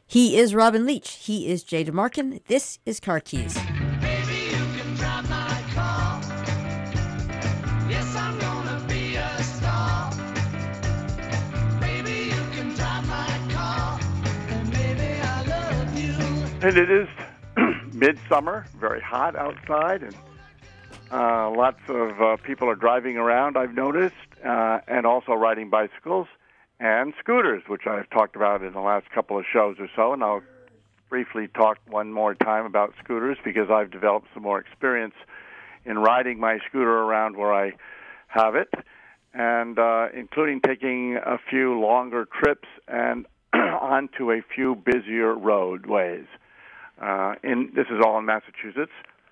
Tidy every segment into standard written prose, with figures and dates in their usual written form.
He is Robin Leach. He is Jay DeMarkin. This is Car Keys. Baby, you can drive my car. Yes, I'm gonna be a star. Baby, you can drive my car. And baby, I love you. And it is midsummer, very hot outside, and lots of people are driving around, I've noticed, and also riding bicycles and scooters, which I've talked about in the last couple of shows or so, and I'll briefly talk one more time about scooters because I've developed some more experience in riding my scooter around where I have it, and including taking a few longer trips and onto a few busier roadways. This is all in Massachusetts.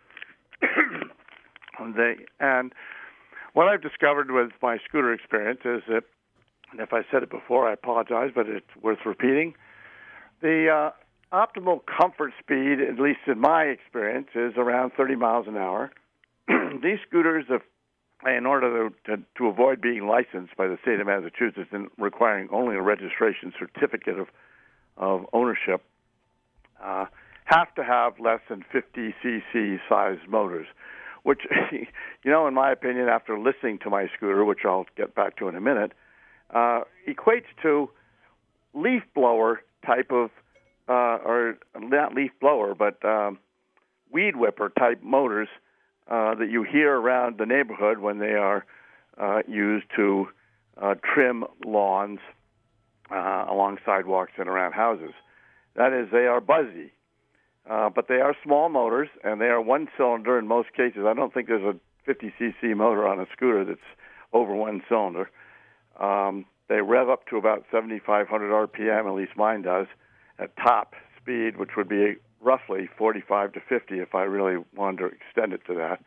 And what I've discovered with my scooter experience is that, and if I said it before, I apologize, but it's worth repeating, the optimal comfort speed, at least in my experience, is around 30 miles an hour. These scooters, in order to avoid being licensed by the state of Massachusetts and requiring only a registration certificate of ownership, have to have less than 50 cc size motors, which, in my opinion, after listening to my scooter, which I'll get back to in a minute, equates to leaf blower type of, or not leaf blower, but weed whipper type motors that you hear around the neighborhood when they are used to trim lawns along sidewalks and around houses. That is, they are buzzy. But they are small motors, and they are one cylinder in most cases. I don't think there's a 50 cc motor on a scooter that's over one cylinder. They rev up to about 7,500 RPM, at least mine does, at top speed, which would be roughly 45 to 50 if I really wanted to extend it to that.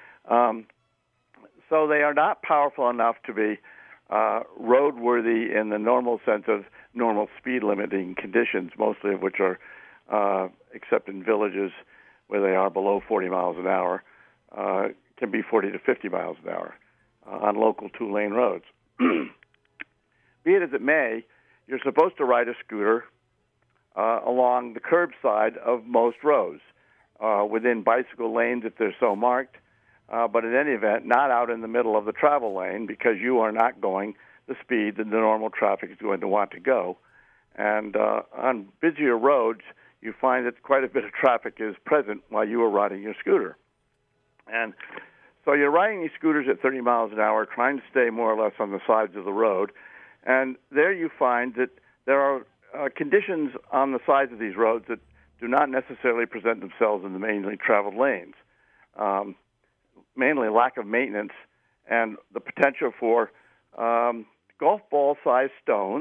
So they are not powerful enough to be roadworthy in the normal sense of normal speed limiting conditions, mostly of which are except in villages where they are below 40 miles an hour, can be 40 to 50 miles an hour on local two-lane roads. Be it as it may, you're supposed to ride a scooter along the curbside of most roads, within bicycle lanes if they're so marked, but in any event, not out in the middle of the travel lane because you are not going the speed that the normal traffic is going to want to go. And on busier roads, you find that quite a bit of traffic is present while you are riding your scooter. And so you're riding these scooters at 30 miles an hour, trying to stay more or less on the sides of the road. And there you find that there are conditions on the sides of these roads that do not necessarily present themselves in the mainly traveled lanes. Mainly lack of maintenance and the potential for golf ball-sized stones,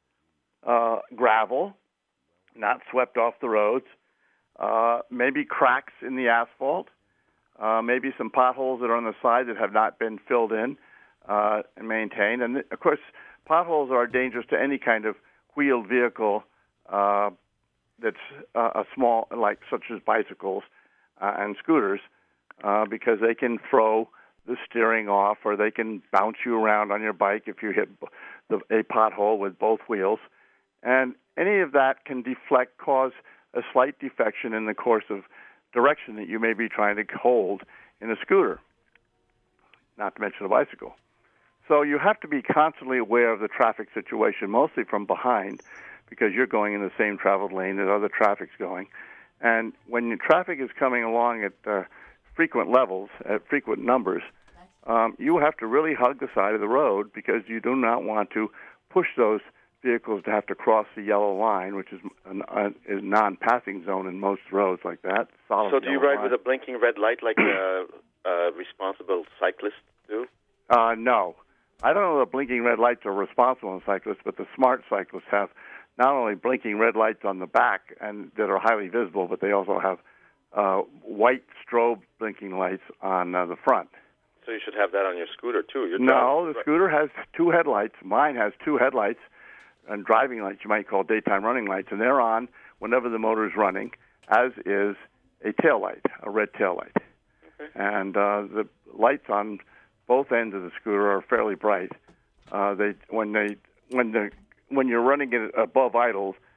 gravel, not swept off the roads, maybe cracks in the asphalt, maybe some potholes that are on the side that have not been filled in and maintained. And, of course, potholes are dangerous to any kind of wheeled vehicle that's a small, like such as bicycles and scooters, because they can throw the steering off or they can bounce you around on your bike if you hit a pothole with both wheels. And any of that can cause a slight defection in the course of direction that you may be trying to hold in a scooter, not to mention a bicycle. So you have to be constantly aware of the traffic situation, mostly from behind, because you're going in the same traveled lane that other traffic's going. And when your traffic is coming along at frequent levels, at frequent numbers, you have to really hug the side of the road because you do not want to push those vehicles to have to cross the yellow line, which is a non-passing zone in most roads like that. So do you ride with a blinking red light like a responsible cyclist do? No. I don't know that blinking red lights are responsible in cyclists, but the smart cyclists have not only blinking red lights on the back and that are highly visible, but they also have white strobe blinking lights on the front. So you should have that on your scooter, too. No, the scooter has two headlights. Mine has two headlights and driving lights, you might call daytime running lights, and they're on whenever the motor is running, as is a tail light, a red tail light. Okay. And the lights on both ends of the scooter are fairly bright. When you're running it above idle,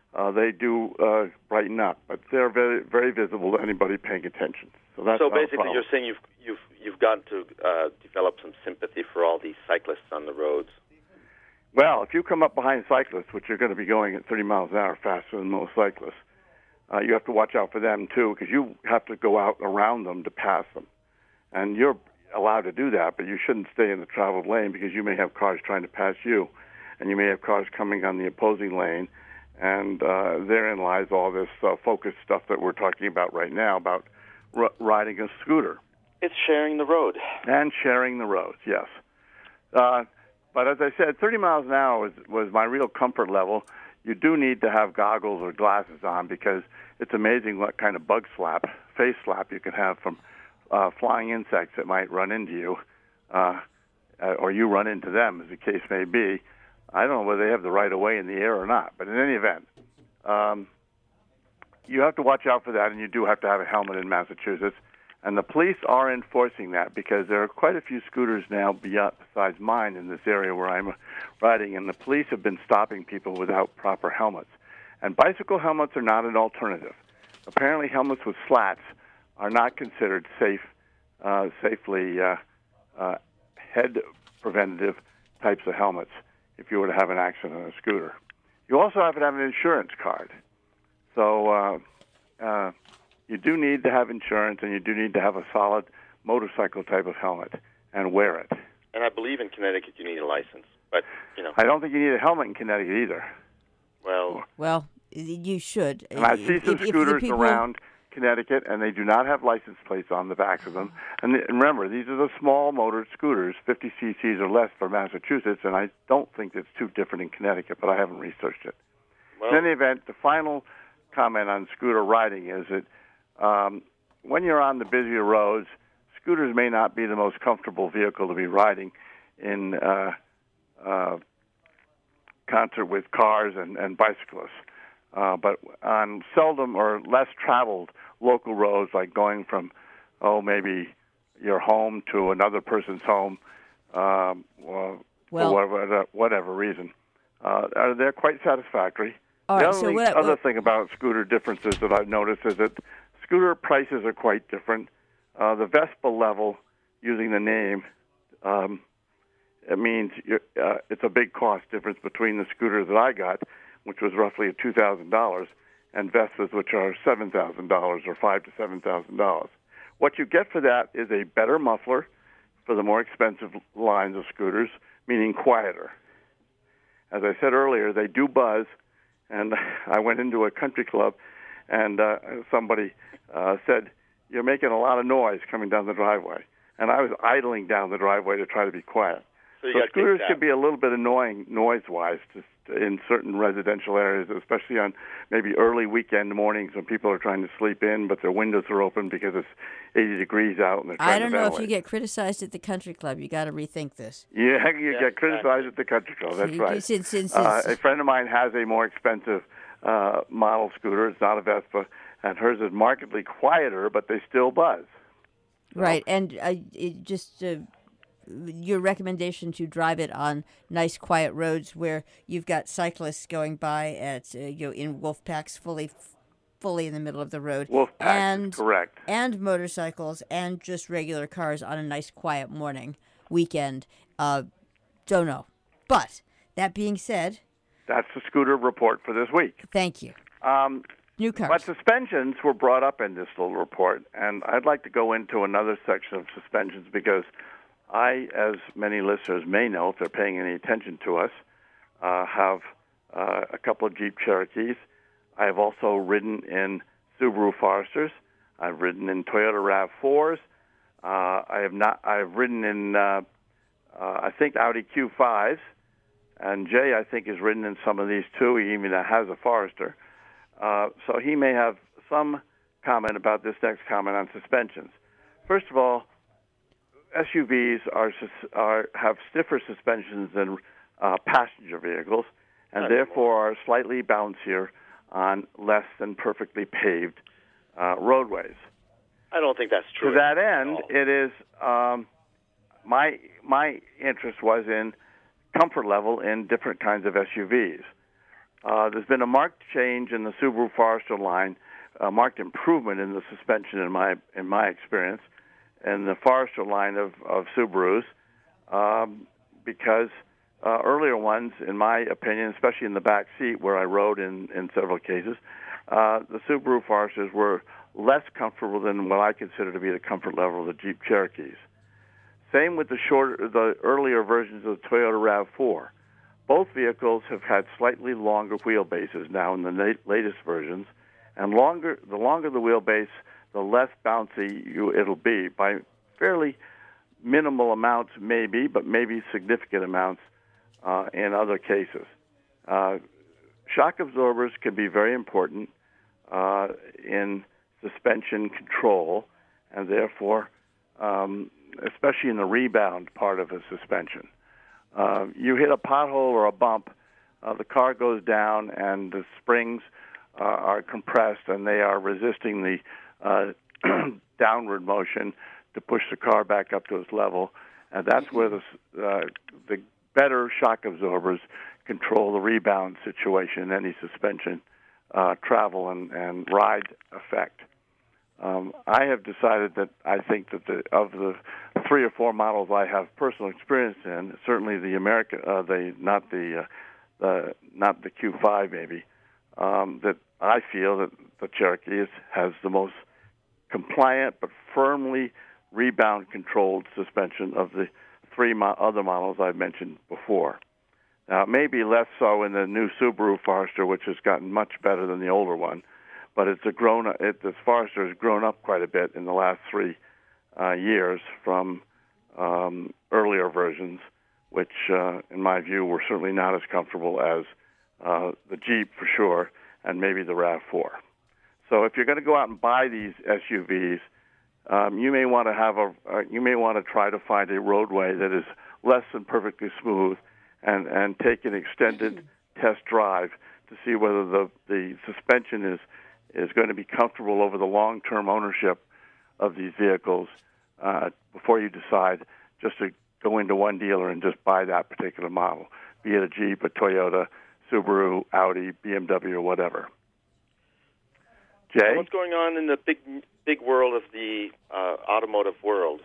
they do brighten up, but they're very, very visible to anybody paying attention. So that's So not a basically, problem. you're saying you've got to develop some sympathy for all these cyclists on the roads. Well, if you come up behind cyclists, which are going to be going at 30 miles an hour faster than most cyclists, you have to watch out for them too, because you have to go out around them to pass them, and you're allowed to do that, but you shouldn't stay in the traveled lane because you may have cars trying to pass you, and you may have cars coming on the opposing lane. And therein lies all this focused stuff that we're talking about right now about riding a scooter. It's sharing the road. And sharing the roads, yes. But as I said, 30 miles an hour was my real comfort level. You do need to have goggles or glasses on because it's amazing what kind of face slap you can have from flying insects that might run into you, or you run into them, as the case may be. I don't know whether they have the right of way in the air or not, but in any event, you have to watch out for that, and you do have to have a helmet in Massachusetts. And the police are enforcing that because there are quite a few scooters now besides mine in this area where I'm riding, and the police have been stopping people without proper helmets. And bicycle helmets are not an alternative. Apparently, helmets with slats are not considered safely head preventative types of helmets if you were to have an accident on a scooter. You also have to have an insurance card. So you do need to have insurance, and you do need to have a solid motorcycle type of helmet and wear it. And I believe in Connecticut you need a license, but, I don't think you need a helmet in Connecticut either. Well, you should. And I see some scooters around Connecticut, and they do not have license plates on the backs of them. And remember, these are the small motor scooters, 50 cc's or less for Massachusetts, and I don't think it's too different in Connecticut, but I haven't researched it. Well, in any event, the final comment on scooter riding is that when you're on the busier roads, scooters may not be the most comfortable vehicle to be riding in concert with cars and bicyclists. But on seldom or less traveled local roads, like going from, maybe your home to another person's home, for whatever reason, they're quite satisfactory. All right, The other thing about scooter differences that I've noticed is that scooter prices are quite different. The Vespa level, using the name, it means it's a big cost difference between the scooter that I got, which was roughly $2,000, and Vespas, which are $7,000 or $5,000 to $7,000. What you get for that is a better muffler for the more expensive lines of scooters, meaning quieter. As I said earlier, they do buzz, and I went into a country club, and somebody said, "You're making a lot of noise coming down the driveway." And I was idling down the driveway to try to be quiet. So scooters can be a little bit annoying noise-wise in certain residential areas, especially on maybe early weekend mornings when people are trying to sleep in, but their windows are open because it's 80 degrees out and they're trying I don't to know ventilate. if you get criticized at the country club. You got to rethink this. Yeah, you get criticized at the country club. That's right. A friend of mine has a more expensive model scooter. It's not a Vespa, and hers is markedly quieter, but they still buzz. Right, and your recommendation to drive it on nice, quiet roads where you've got cyclists going by at in wolf packs, fully in the middle of the road. Wolf packs, correct. And motorcycles and just regular cars on a nice, quiet weekend. Don't know. But that being said, that's the scooter report for this week. Thank you. New cars. But suspensions were brought up in this little report, and I'd like to go into another section of suspensions because I, as many listeners may know, if they're paying any attention to us, have a couple of Jeep Cherokees. I have also ridden in Subaru Foresters. I've ridden in Toyota RAV4s. I've ridden in, I think, Audi Q5s. And Jay, I think, has ridden in some of these too. He even has a Forester. So he may have some comment about this next comment on suspensions. First of all, SUVs have stiffer suspensions than passenger vehicles, and therefore are slightly bouncier on less than perfectly paved roadways. I don't think that's true. To that end, it is my interest was in comfort level in different kinds of SUVs. There's been a marked change in the Subaru Forester line, a marked improvement in the suspension in my experience, and the Forester line of Subarus, because earlier ones, in my opinion, especially in the back seat where I rode in several cases, the Subaru Foresters were less comfortable than what I consider to be the comfort level of the Jeep Cherokees. Same with the earlier versions of the Toyota RAV4. Both vehicles have had slightly longer wheelbases now in the latest versions, and the longer the wheelbase, the less bouncy it'll be by fairly minimal amounts, maybe, but maybe significant amounts in other cases. Shock absorbers can be very important in suspension control, and therefore, especially in the rebound part of a suspension. You hit a pothole or a bump, the car goes down, and the springs are compressed, and they are resisting the downward motion to push the car back up to its level, and that's where the better shock absorbers control the rebound situation in any suspension travel and ride effect. I have decided that I think that of the 3 or 4 models I have personal experience in, certainly the American, not the Q5 maybe, that I feel that the Cherokee has the most compliant but firmly rebound-controlled suspension of the 3 other models I've mentioned before. Now, it may be less so in the new Subaru Forester, which has gotten much better than the older one, but this Forester has grown up quite a bit in the last 3 years from earlier versions, which, in my view, were certainly not as comfortable as the Jeep for sure, and maybe the RAV4. So, if you're going to go out and buy these SUVs, you may want to try to find a roadway that is less than perfectly smooth, and take an extended test drive to see whether the suspension is going to be comfortable over the long-term ownership of these vehicles before you decide just to go into one dealer and just buy that particular model, be it a Jeep, a Toyota, Subaru, Audi, BMW, or whatever. Jay? What's going on in the big world of the automotive world?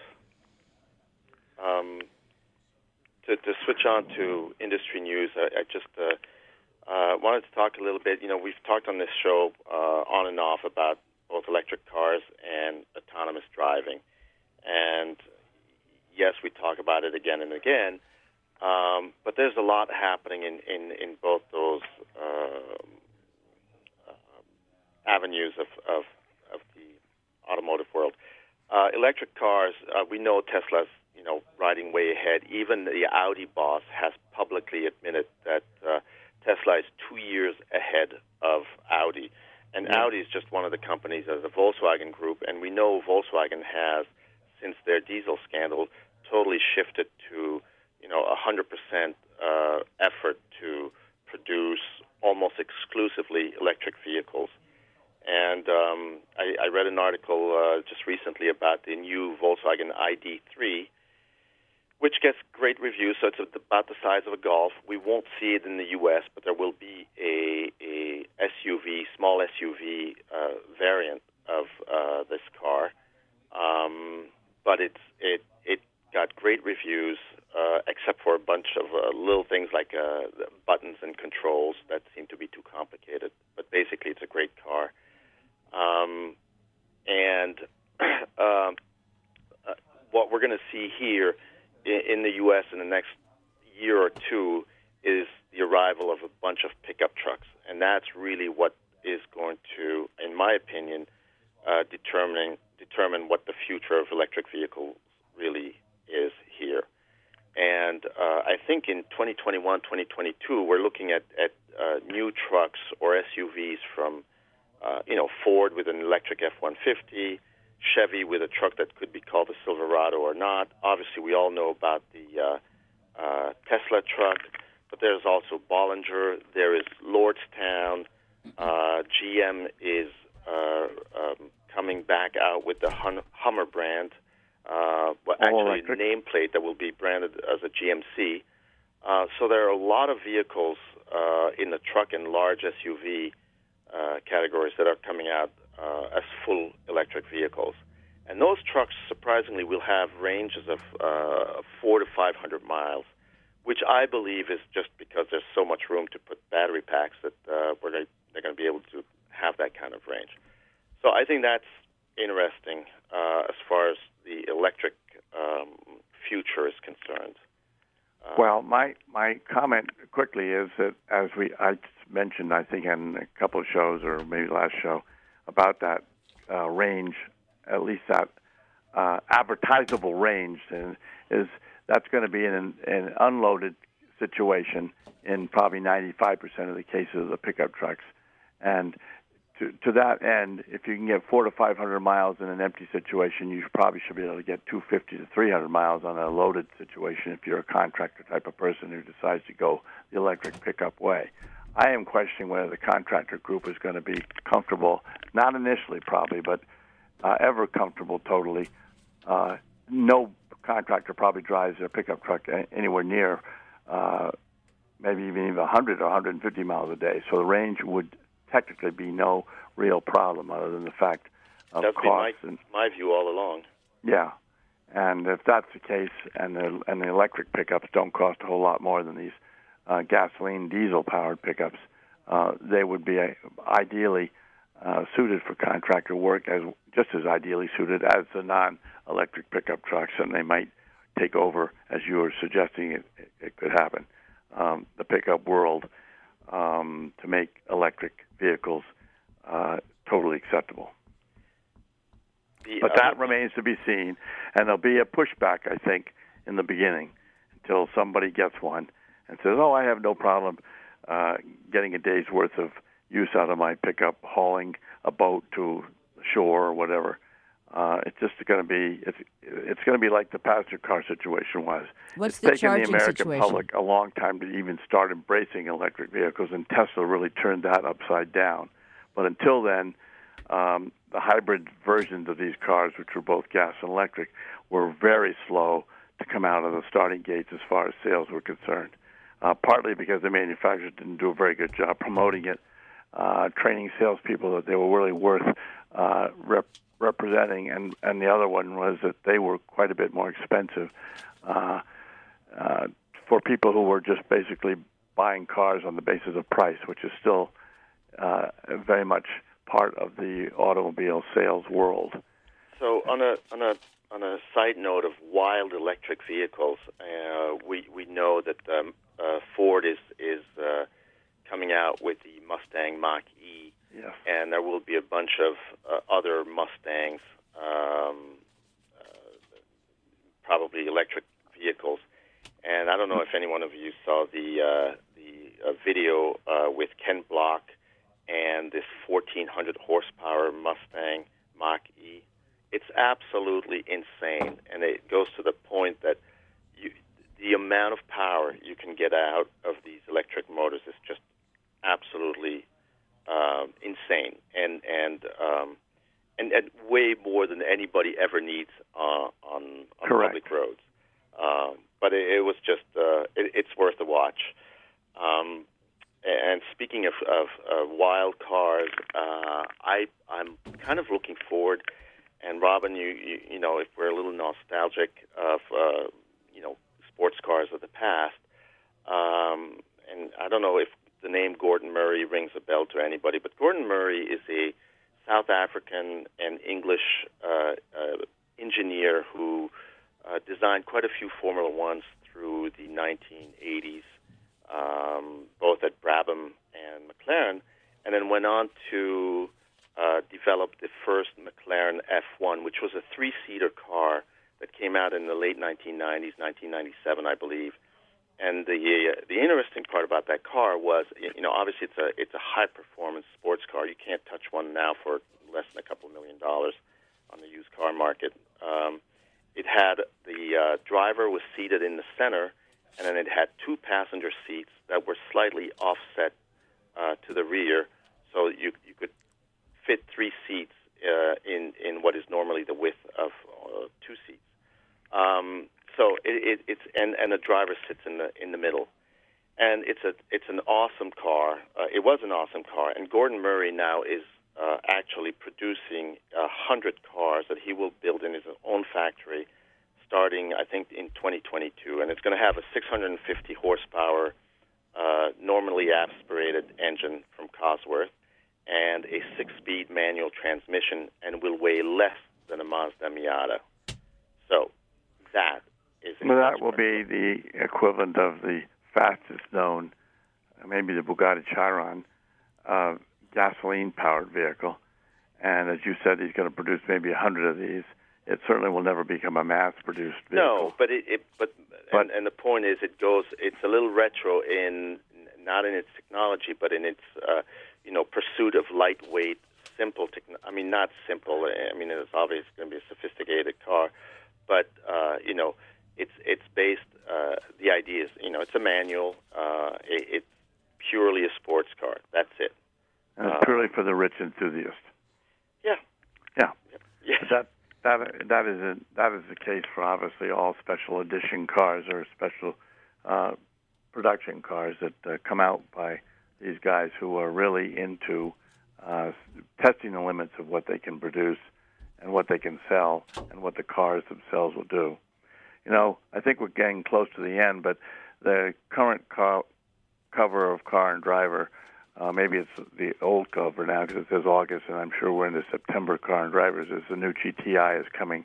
To switch on to industry news, I just wanted to talk a little bit. We've talked on this show on and off about both electric cars and autonomous driving. And yes, we talk about it again and again, but there's a lot happening in both those avenues of the automotive world. Electric cars, we know Tesla's riding way ahead. Even the Audi boss has publicly admitted that Tesla is 2 years ahead of Audi. And Audi is just one of the companies of the Volkswagen Group, and we know Volkswagen has, since their diesel scandal, totally shifted to 100% effort to produce almost exclusively electric vehicles. And I read an article just recently about the new Volkswagen ID.3, which gets great reviews. So it's about the size of a Golf. We won't see it in the U.S., but there will be a SUV, small SUV variant of this car. But it got great reviews, except for a bunch of little things like buttons and controls that seem to be too complicated. But basically, it's a great car. What we're going to see here in the U.S. in the next year or two is the arrival of a bunch of pickup trucks, and that's really what is going to, in my opinion, determine what the future of electric vehicles really is here. And I think in 2021, 2022, we're looking at new trucks or SUVs from Ford with an electric F-150, Chevy with a truck that could be called a Silverado or not. Obviously, we all know about the Tesla truck, but there's also Bollinger. There is Lordstown. GM is coming back out with the Hummer brand, actually a nameplate that will be branded as a GMC. So there are a lot of vehicles in the truck and large SUV categories that are coming out as full electric vehicles. And those trucks, surprisingly, will have ranges of 400 to 500 miles, which I believe is just because there's so much room to put battery packs that they're going to be able to have that kind of range. So I think that's interesting as far as the electric future is concerned. Well, my comment quickly is that I mentioned, I think in a couple of shows or maybe last show, about that range, at least that advertisable range, and is that's going to be in an unloaded situation in probably 95% of the cases of the pickup trucks. And to that end, if you can get 400 to 500 miles in an empty situation, you probably should be able to get 250 to 300 miles on a loaded situation if you're a contractor type of person who decides to go the electric pickup way. I am questioning whether the contractor group is going to be comfortable, not initially probably, but ever comfortable totally. No contractor probably drives their pickup truck anywhere near maybe even 100 or 150 miles a day. So the range would technically be no real problem other than the fact of that's cost. That's been my view all along. Yeah, and if that's the case, and the electric pickups don't cost a whole lot more than these gasoline, diesel-powered pickups, they would be ideally suited for contractor work, as just as ideally suited as the non-electric pickup trucks, and they might take over, as you were suggesting it could happen, the pickup world to make electric vehicles totally acceptable. But that remains to be seen, and there'll be a pushback, I think, in the beginning until somebody gets one and says, oh, I have no problem getting a day's worth of use out of my pickup, hauling a boat to the shore or whatever. It's just going to be it's going to be like the passenger car situation was. What's it's the taken charging the American situation? public a long time to even start embracing electric vehicles, and Tesla really turned that upside down. But until then, the hybrid versions of these cars, which were both gas and electric, were very slow to come out of the starting gates as far as sales were concerned. Partly because the manufacturers didn't do a very good job promoting it, training salespeople that they were really worth representing, and the other one was that they were quite a bit more expensive for people who were just basically buying cars on the basis of price, which is still very much part of the automobile sales world. So on a side note of wild electric vehicles, we know that Ford is coming out with the Mustang Mach-E. Yes. And there will be a bunch of other Mustangs, probably electric vehicles. And I don't know if any one of you saw the video with Ken Block and this 1,400 horsepower Mustang Mach-E. It's absolutely insane, and it goes to the point that the amount of power you can get out of these electric motors is just absolutely insane, and way more than anybody ever needs on public roads. But it was just it's worth a watch. And speaking of wild cars, I'm kind of looking forward. And Robin, you know, if we're a little nostalgic of sports cars of the past, and I don't know if the name Gordon Murray rings a bell to anybody, but Gordon Murray is a South African and English engineer who designed quite a few Formula Ones through the 1980s, both at Brabham and McLaren, and then went on to develop the first McLaren F1, which was a three-seater car that came out in the late 1990s, 1997, I believe. And the interesting part about that car was, obviously it's a high-performance sports car. You can't touch one now for less than a couple $1 million on the used car market. It had the driver was seated in the center, and then it had two passenger seats that were slightly offset to the rear, so you could fit three seats in what is normally the width of two seats. So it's and the driver sits in the middle, And it's an awesome car. It was an awesome car, and Gordon Murray now is actually producing 100 cars that he will build in his own factory, starting I think in 2022, and it's going to have a 650 horsepower, normally aspirated engine from Cosworth, and a 6-speed manual transmission, and will weigh less than a Mazda Miata. So that is. Well, that will be the equivalent of the fastest known, maybe the Bugatti Chiron, gasoline-powered vehicle. And as you said, he's going to produce maybe 100 of these. It certainly will never become a mass-produced vehicle. No, but and the point is, it's a little retro not in its technology, but in its pursuit of lightweight, simple. Not simple. It's obviously going to be a sophisticated car, but it's based. The idea is, it's a manual. It's purely a sports car. That's it. And it's purely for the rich enthusiast. Yeah. Yeah. Yeah. But that is the case for obviously all special edition cars or special production cars that come out by these guys who are really into testing the limits of what they can produce and what they can sell and what the cars themselves will do. I think we're getting close to the end, but the current cover of Car and Driver, maybe it's the old cover now because it says August, and I'm sure we're into September. Car and Drivers is the new GTI is coming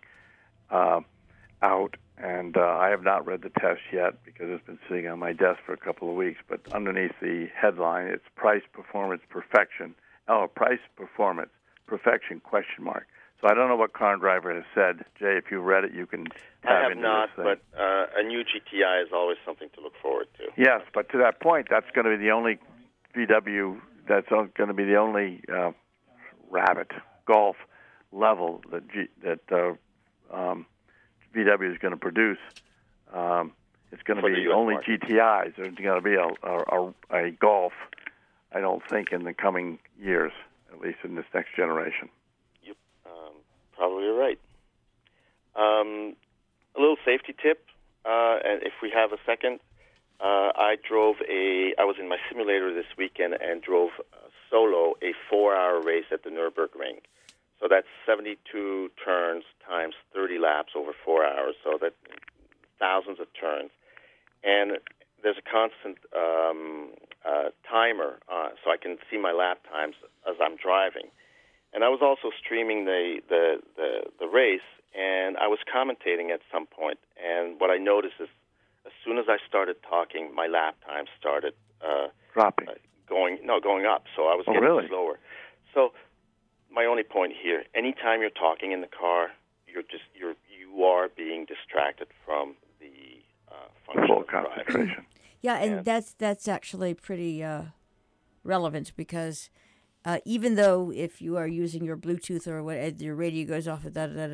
out, and I have not read the test yet because it's been sitting on my desk for a couple of weeks. But underneath the headline, it's price, performance, perfection. Oh, price, performance, perfection, ? So I don't know what Car and Driver has said. Jay, if you read it, you can tab into not, this thing. but a new GTI is always something to look forward to. Yes, but to that point, that's going to be the only VW, that's going to be the only Rabbit Golf level that VW is going to produce. It's going to be the only market. GTIs. There's going to be a Golf, I don't think, in the coming years, at least in this next generation. Probably right. A little safety tip, and if we have a second, I was in my simulator this weekend and drove solo a 4-hour race at the Nürburgring. So that's 72 turns times 30 laps over 4 hours, so that's thousands of turns. And there's a constant timer, so I can see my lap times as I'm driving. And I was also streaming the race, and I was commentating at some point. And what I noticed is, as soon as I started talking, my lap time started dropping, going up. So I was getting really? slower. So my only point here: anytime you're talking in the car, you are being distracted from the function full of driving. concentration. Yeah, and that's actually pretty relevant because even though if you are using your Bluetooth or what, your radio goes off,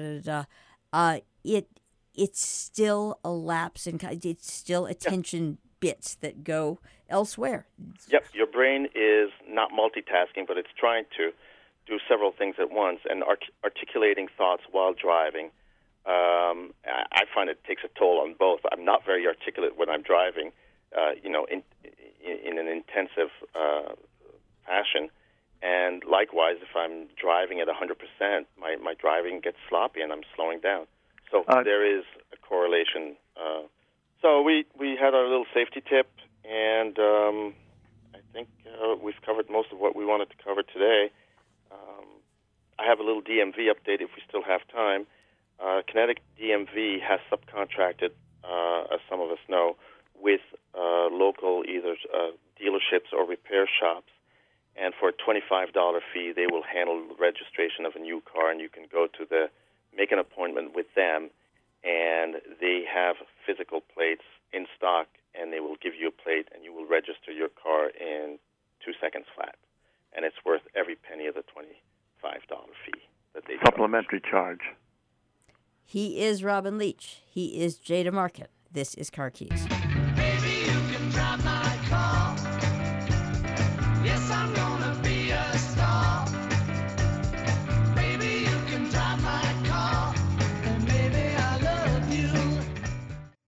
it's still a lapse and it's still attention bits that go elsewhere. Yep, your brain is not multitasking, but it's trying to do several things at once and articulating thoughts while driving. I find it takes a toll on both. I'm not very articulate when I'm driving, in an intensive fashion. And likewise, if I'm driving at 100%, my driving gets sloppy and I'm slowing down. So there is a correlation. So we had our little safety tip, and I think we've covered most of what we wanted to cover today. I have a little DMV update if we still have time. Kinetic DMV has subcontracted, as some of us know, with local either dealerships or repair shops. And for a $25 fee, they will handle the registration of a new car, and you can make an appointment with them, and they have physical plates in stock, and they will give you a plate, and you will register your car in 2 seconds flat. And it's worth every penny of the $25 fee that they Supplementary charge. He is Robin Leach. He is Jay DeMarket. This is Car Keys.